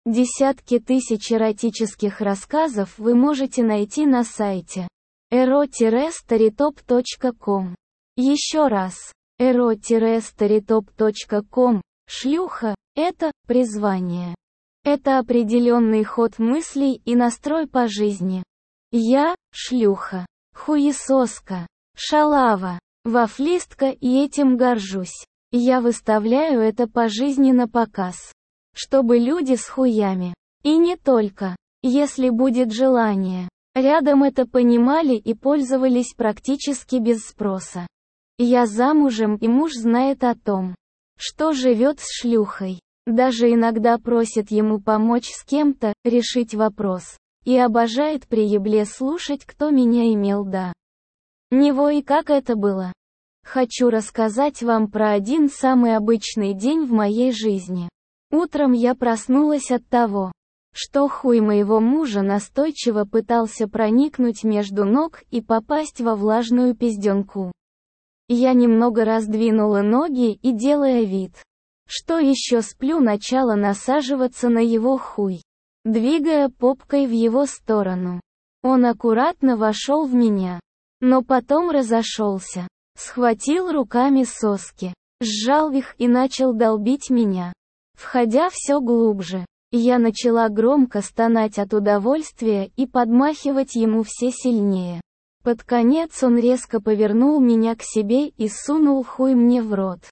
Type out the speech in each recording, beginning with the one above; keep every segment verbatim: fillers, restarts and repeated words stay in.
Десятки тысяч эротических рассказов вы можете найти на сайте эро старитоп точка ком. Еще раз. эро старитоп точка ком. Шлюха – это призвание. Это определенный ход мыслей и настрой по жизни. Я – шлюха, хуесоска, шалава, вафлистка и этим горжусь. Я выставляю это по жизни на показ. Чтобы люди с хуями. И не только. Если будет желание. Рядом это понимали и пользовались практически без спроса. Я замужем, и муж знает о том, что живет с шлюхой. Даже иногда просит ему помочь с кем-то, решить вопрос. И обожает при ебле слушать, кто меня имел до него и как это было. Хочу рассказать вам про один самый обычный день в моей жизни. Утром я проснулась от того, что хуй моего мужа настойчиво пытался проникнуть между ног и попасть во влажную пизденку. Я немного раздвинула ноги и, делая вид, что еще сплю, начала насаживаться на его хуй, двигая попкой в его сторону. Он аккуратно вошел в меня, но потом разошелся, схватил руками соски, сжал их и начал долбить меня. Входя все глубже, я начала громко стонать от удовольствия и подмахивать ему все сильнее. Под конец он резко повернул меня к себе и сунул хуй мне в рот.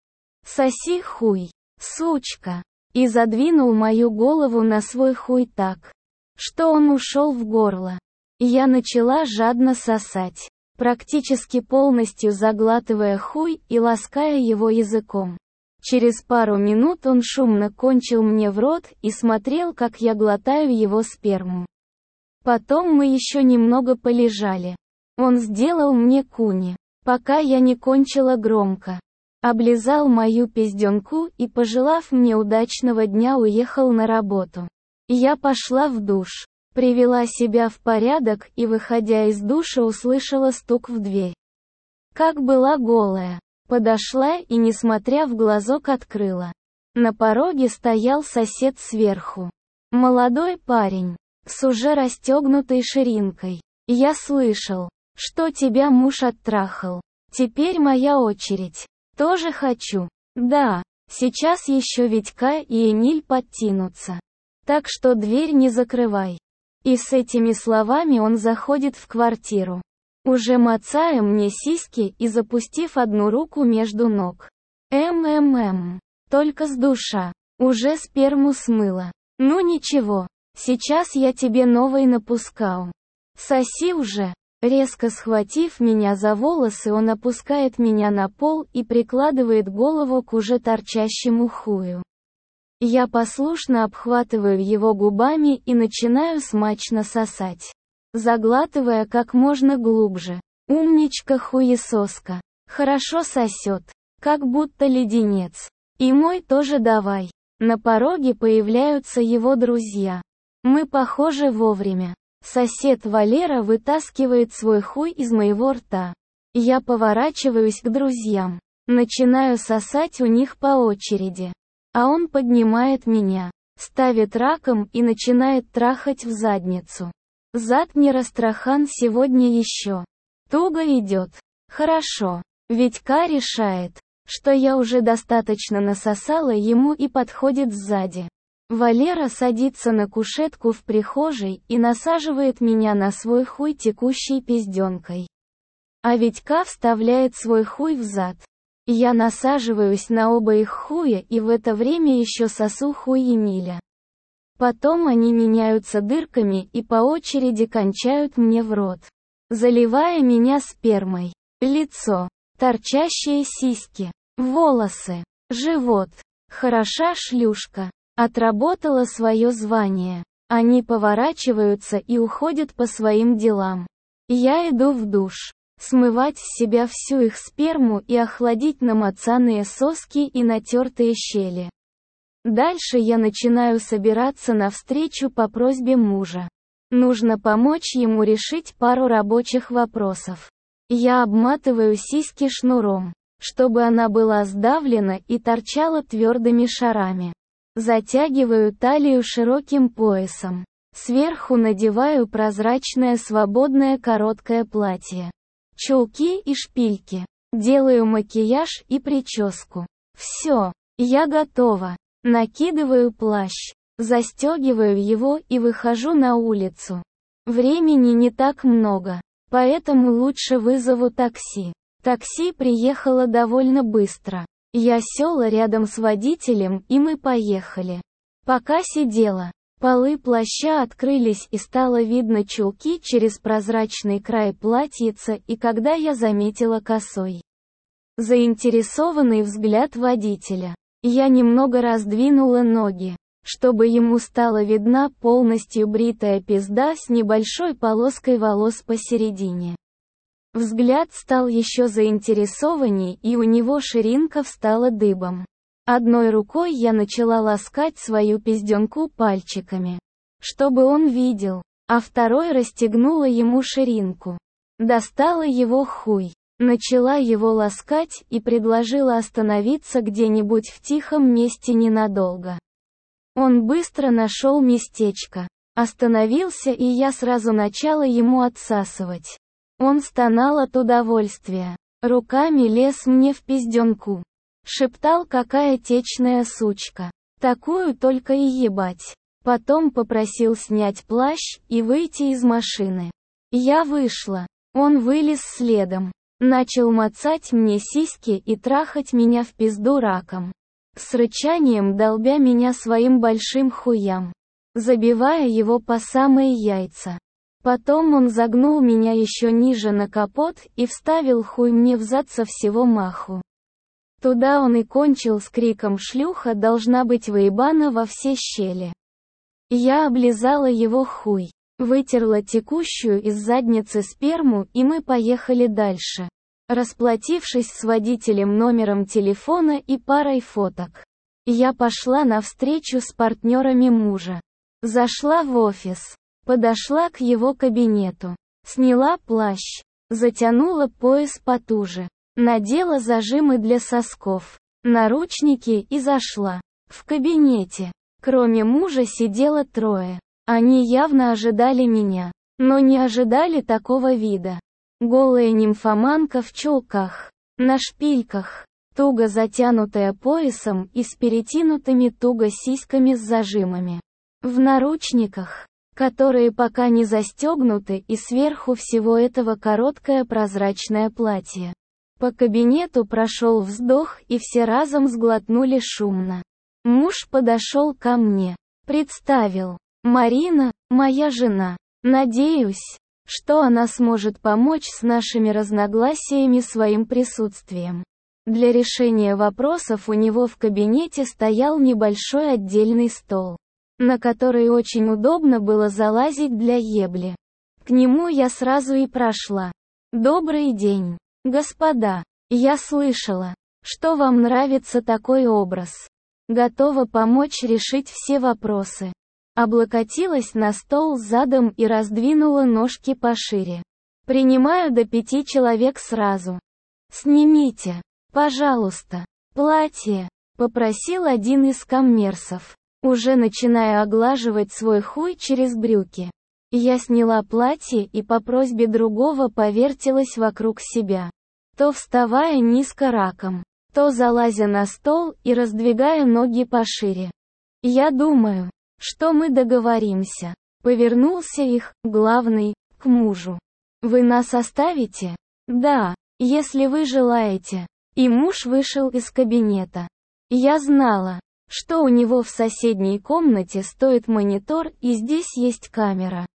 «Соси хуй, сучка!» И задвинул мою голову на свой хуй так, что он ушел в горло. Я начала жадно сосать, практически полностью заглатывая хуй и лаская его языком. Через пару минут он шумно кончил мне в рот и смотрел, как я глотаю его сперму. Потом мы еще немного полежали. Он сделал мне куни, пока я не кончила громко. Облизал мою пизденку и, пожелав мне удачного дня, уехал на работу. Я пошла в душ, привела себя в порядок и, выходя из душа, услышала стук в дверь. Как была голая. Подошла и, несмотря в глазок, открыла. На пороге стоял сосед сверху. Молодой парень, с уже расстегнутой ширинкой. Я слышал, что тебя муж оттрахал. Теперь моя очередь. Тоже хочу. Да, сейчас еще Витька и Эмиль подтянутся. Так что дверь не закрывай. И с этими словами он заходит в квартиру, уже мацая мне сиськи и запустив одну руку между ног. МММ. Только с душа. Уже сперму смыла. Ну ничего, сейчас я тебе новой напускаю. Соси уже. Резко схватив меня за волосы, он опускает меня на пол и прикладывает голову к уже торчащему хую. Я послушно обхватываю его губами и начинаю смачно сосать, заглатывая как можно глубже. Умничка хуесоска. Хорошо сосет, как будто леденец. И мой тоже давай. На пороге появляются его друзья. Мы похожи вовремя. Сосед Валера вытаскивает свой хуй из моего рта. Я поворачиваюсь к друзьям. Начинаю сосать у них по очереди. А он поднимает меня, ставит раком и начинает трахать в задницу. Зад не растрахан сегодня еще. Туго идет. Хорошо. Витька решает, что я уже достаточно насосала ему и подходит сзади. Валера садится на кушетку в прихожей и насаживает меня на свой хуй текущей пизденкой. А Витька вставляет свой хуй в зад. Я насаживаюсь на оба их хуя и в это время еще сосу хуй Эмиля. Потом они меняются дырками и по очереди кончают мне в рот, заливая меня спермой. Лицо, торчащие сиськи, волосы, живот. Хороша шлюшка. Отработала свое звание. Они поворачиваются и уходят по своим делам. Я иду в душ, смывать с себя всю их сперму и охладить намацанные соски и натертые щели. Дальше я начинаю собираться навстречу по просьбе мужа. Нужно помочь ему решить пару рабочих вопросов. Я обматываю сиськи шнуром, чтобы она была сдавлена и торчала твердыми шарами. Затягиваю талию широким поясом. Сверху надеваю прозрачное свободное короткое платье. Чулки и шпильки. Делаю макияж и прическу. Все, я готова. Накидываю плащ. Застегиваю его и выхожу на улицу. Времени не так много, поэтому лучше вызову такси. Такси приехало довольно быстро. Я села рядом с водителем, и мы поехали. Пока сидела, полы плаща открылись и стало видно чулки через прозрачный край платьица, и когда я заметила косой, заинтересованный взгляд водителя, я немного раздвинула ноги, чтобы ему стала видна полностью бритая пизда с небольшой полоской волос посередине. Взгляд стал еще заинтересованней, и у него ширинка встала дыбом. Одной рукой я начала ласкать свою пизденку пальчиками, чтобы он видел, а второй расстегнула ему ширинку. Достала его хуй, начала его ласкать и предложила остановиться где-нибудь в тихом месте ненадолго. Он быстро нашел местечко, остановился, и я сразу начала ему отсасывать. Он стонал от удовольствия, руками лез мне в пизденку. Шептал, какая течная сучка. Такую только и ебать. Потом попросил снять плащ и выйти из машины. Я вышла. Он вылез следом. Начал мацать мне сиськи и трахать меня в пизду раком. С рычанием долбя меня своим большим хуям, забивая его по самые яйца. Потом он загнул меня еще ниже на капот и вставил хуй мне в зад со всего маху. Туда он и кончил с криком «Шлюха должна быть выебана во все щели». Я облизала его хуй, вытерла текущую из задницы сперму, и мы поехали дальше, расплатившись с водителем номером телефона и парой фоток. Я пошла на встречу с партнерами мужа. Зашла в офис. Подошла к его кабинету. Сняла плащ. Затянула пояс потуже. Надела зажимы для сосков, наручники и зашла. В кабинете, кроме мужа, сидело трое. Они явно ожидали меня, но не ожидали такого вида. Голая нимфоманка в чулках, на шпильках, туго затянутая поясом и с перетянутыми туго сиськами с зажимами. В наручниках, которые пока не застегнуты, и сверху всего этого короткое прозрачное платье. По кабинету прошел вздох, и все разом сглотнули шумно. Муж подошел ко мне, представил. Марина, моя жена. Надеюсь, что она сможет помочь с нашими разногласиями своим присутствием. Для решения вопросов у него в кабинете стоял небольшой отдельный стол, на который очень удобно было залазить для ебли. К нему я сразу и прошла. «Добрый день, господа. Я слышала, что вам нравится такой образ. Готова помочь решить все вопросы». Облокотилась на стол задом и раздвинула ножки пошире. «Принимаю до пяти человек сразу. Снимите, пожалуйста, платье», — попросил один из коммерсов, уже начиная оглаживать свой хуй через брюки. Я сняла платье и по просьбе другого повертелась вокруг себя, то вставая низко раком, то залазя на стол и раздвигая ноги пошире. «Я думаю, что мы договоримся». Повернулся их, главный, к мужу. «Вы нас оставите?» «Да, если вы желаете». И муж вышел из кабинета. Я знала, что у него в соседней комнате стоит монитор, и здесь есть камера,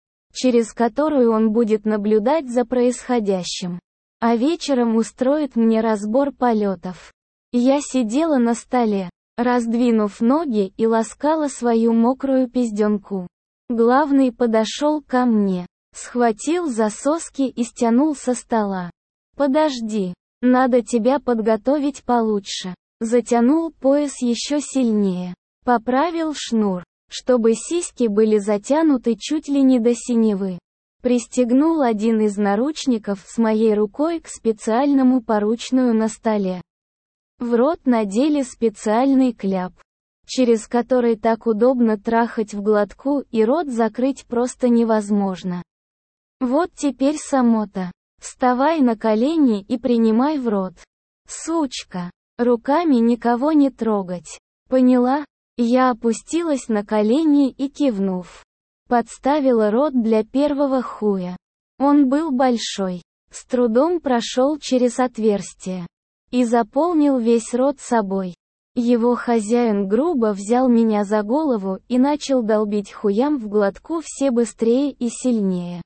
через которую он будет наблюдать за происходящим. А вечером устроит мне разбор полетов. Я сидела на столе, раздвинув ноги, и ласкала свою мокрую пизденку. Главный подошел ко мне, схватил за соски и стянул со стола. «Подожди, надо тебя подготовить получше». Затянул пояс еще сильнее. Поправил шнур, чтобы сиськи были затянуты чуть ли не до синевы. Пристегнул один из наручников с моей рукой к специальному поручную на столе. В рот надели специальный кляп. через который так удобно трахать в глотку, и рот закрыть просто невозможно. Вот теперь самота. Вставай на колени и принимай в рот. Сучка. Руками никого не трогать. Поняла? Я опустилась на колени и, кивнув, подставила рот для первого хуя. Он был большой. С трудом прошел через отверстие и заполнил весь рот собой. Его хозяин грубо взял меня за голову и начал долбить хуям в глотку все быстрее и сильнее.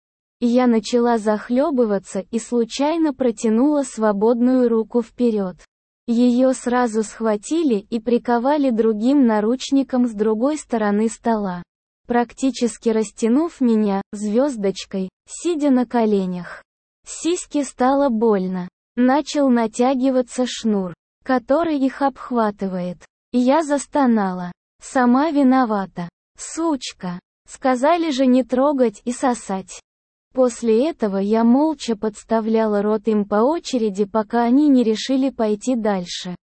Я начала захлебываться и случайно протянула свободную руку вперед. Ее сразу схватили и приковали другим наручником с другой стороны стола, практически растянув меня, звездочкой, сидя на коленях. Сиське стало больно. Начал натягиваться шнур, который их обхватывает. Я застонала. Сама виновата. Сучка. Сказали же не трогать и сосать. После этого я молча подставляла рот им по очереди, пока они не решили пойти дальше.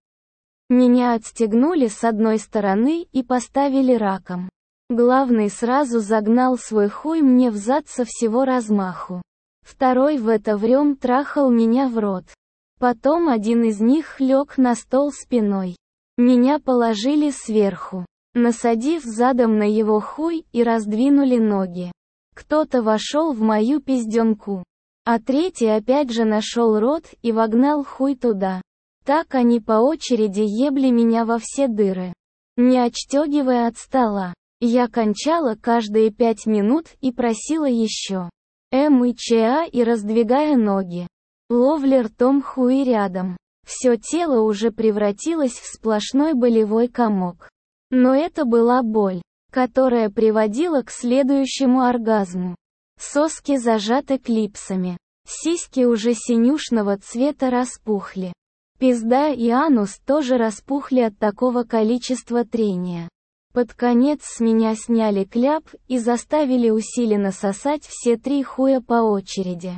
Меня отстегнули с одной стороны и поставили раком. Главный сразу загнал свой хуй мне в зад со всего размаху. Второй в это время трахал меня в рот. Потом один из них лег на стол спиной. Меня положили сверху, насадив задом на его хуй, и раздвинули ноги. Кто-то вошел в мою пизденку, а третий опять же нашел рот и вогнал хуй туда. Так они по очереди ебли меня во все дыры, не отстегивая от стола. Я кончала каждые пять минут и просила еще. Эм и ЧА и раздвигая ноги. Ловли ртом хуи рядом. Все тело уже превратилось в сплошной болевой комок. Но это была боль, которая приводила к следующему оргазму. Соски зажаты клипсами. Сиськи уже синюшного цвета распухли. Пизда и анус тоже распухли от такого количества трения. Под конец с меня сняли кляп и заставили усиленно сосать все три хуя по очереди,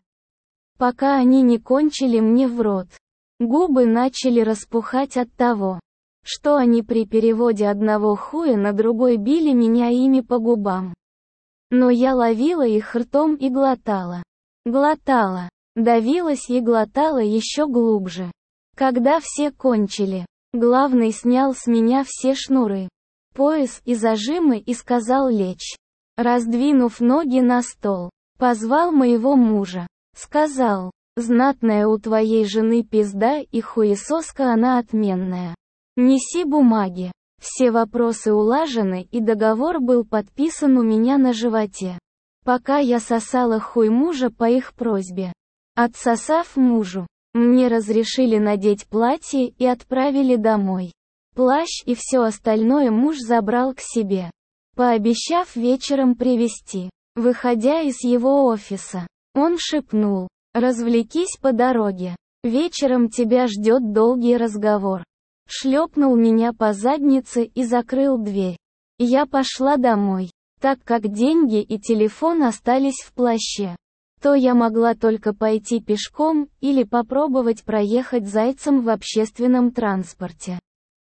пока они не кончили мне в рот. Губы начали распухать от того, что они при переводе одного хуя на другой били меня ими по губам. Но я ловила их ртом и глотала. Глотала. Давилась и глотала еще глубже. Когда все кончили, главный снял с меня все шнуры, пояс и зажимы и сказал лечь. Раздвинув ноги на стол, позвал моего мужа. Сказал: «Знатная у твоей жены пизда и хуесоска она отменная. Неси бумаги». Все вопросы улажены и договор был подписан у меня на животе. Пока я сосала хуй мужа по их просьбе. Отсосав мужу, мне разрешили надеть платье и отправили домой. Плащ и все остальное муж забрал к себе, пообещав вечером привезти. Выходя из его офиса, он шепнул: «Развлекись по дороге. Вечером тебя ждет долгий разговор». Шлепнул меня по заднице и закрыл дверь. Я пошла домой, так как деньги и телефон остались в плаще. То я могла только пойти пешком или попробовать проехать зайцем в общественном транспорте.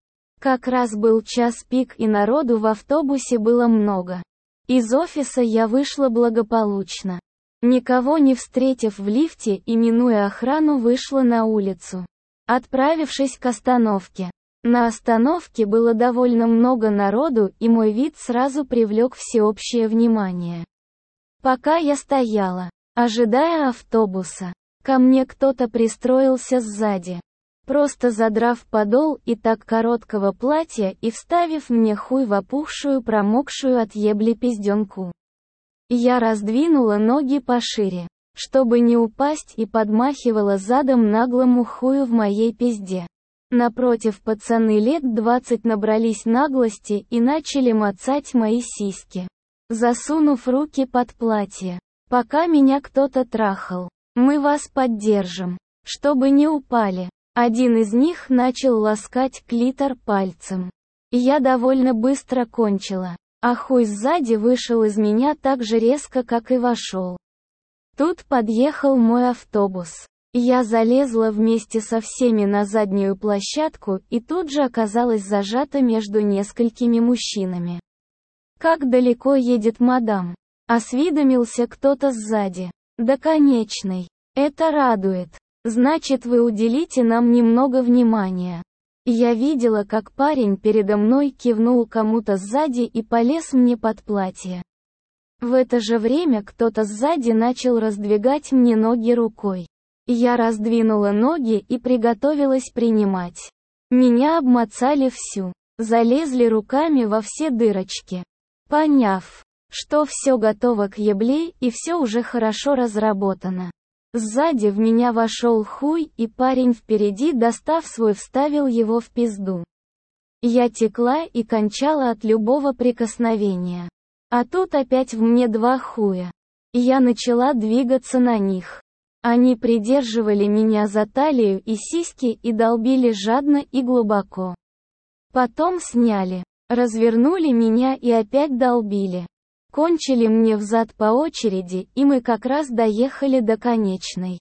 Как раз был час пик и народу в автобусе было много. Из офиса я вышла благополучно. Никого не встретив в лифте и минуя охрану, вышла на улицу, отправившись к остановке. На остановке было довольно много народу, и мой вид сразу привлек всеобщее внимание. Пока я стояла, ожидая автобуса, ко мне кто-то пристроился сзади, просто задрав подол и так короткого платья и вставив мне хуй в опухшую, промокшую от ебли пизденку. Я раздвинула ноги пошире, чтобы не упасть, и подмахивала задом наглому хую в моей пизде. Напротив пацаны лет двадцать набрались наглости и начали мацать мои сиськи, засунув руки под платье. Пока меня кто-то трахал. «Мы вас поддержим, чтобы не упали». Один из них начал ласкать клитор пальцем. Я довольно быстро кончила, а хуй сзади вышел из меня так же резко, как и вошел. Тут подъехал мой автобус. Я залезла вместе со всеми на заднюю площадку и тут же оказалась зажата между несколькими мужчинами. «Как далеко едет мадам?» — осведомился кто-то сзади. «До конечной. Это радует. Значит, вы уделите нам немного внимания». Я видела, как парень передо мной кивнул кому-то сзади и полез мне под платье. В это же время кто-то сзади начал раздвигать мне ноги рукой. Я раздвинула ноги и приготовилась принимать. Меня обмацали всю, залезли руками во все дырочки. Поняв, что все готово к ебле и все уже хорошо разработано. Сзади в меня вошел хуй, и парень впереди, достав свой, вставил его в пизду. Я текла и кончала от любого прикосновения. А тут опять в мне два хуя. Я начала двигаться на них. Они придерживали меня за талию и сиськи и долбили жадно и глубоко. Потом сняли, развернули меня и опять долбили. Кончили мне взад по очереди, и мы как раз доехали до конечной.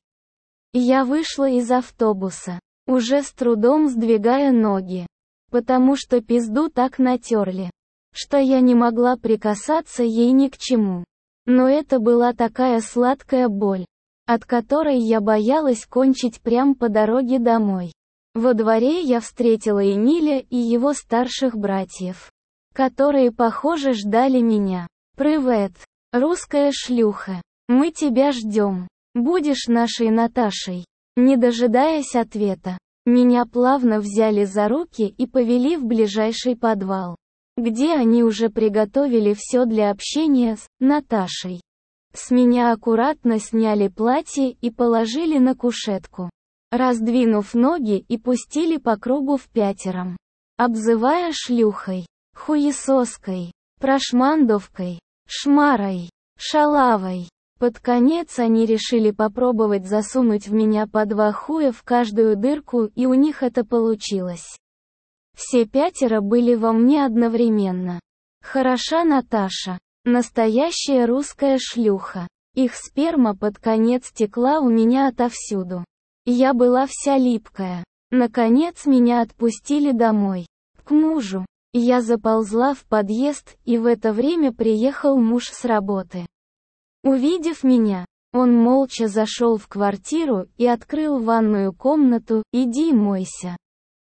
Я вышла из автобуса, уже с трудом сдвигая ноги, потому что пизду так натерли, что я не могла прикасаться ей ни к чему. Но это была такая сладкая боль, от которой я боялась кончить прямо по дороге домой. Во дворе я встретила Эмиля и его старших братьев, которые, похоже, ждали меня. «Привет, русская шлюха. Мы тебя ждем. Будешь нашей Наташей?» Не дожидаясь ответа, меня плавно взяли за руки и повели в ближайший подвал, где они уже приготовили все для общения с Наташей. С меня аккуратно сняли платье и положили на кушетку, раздвинув ноги, и пустили по кругу впятером, обзывая шлюхой, хуесоской, прошмандовкой, шмарой, шалавой. Под конец они решили попробовать засунуть в меня по два хуя в каждую дырку, и у них это получилось. Все пятеро были во мне одновременно. Хороша Наташа. Настоящая русская шлюха. Их сперма под конец текла у меня отовсюду. Я была вся липкая. Наконец меня отпустили домой. К мужу. Я заползла в подъезд, и в это время приехал муж с работы. Увидев меня, он молча зашел в квартиру и открыл ванную комнату. «Иди мойся».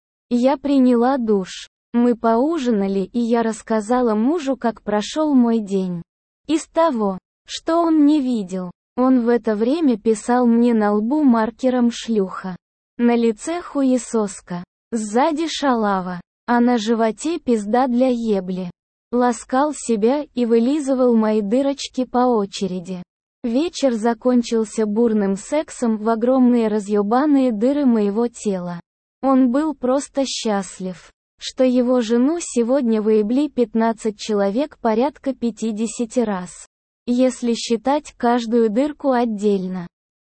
Я приняла душ. Мы поужинали, и я рассказала мужу, как прошел мой день. Из того, что он не видел, он в это время писал мне на лбу маркером «шлюха». На лице хуесоска. Сзади шалава. А на животе пизда для ебли. Ласкал себя и вылизывал мои дырочки по очереди. Вечер закончился бурным сексом в огромные разъебанные дыры моего тела. Он был просто счастлив, что его жену сегодня выебли пятнадцать человек порядка пятьдесят раз, если считать каждую дырку отдельно.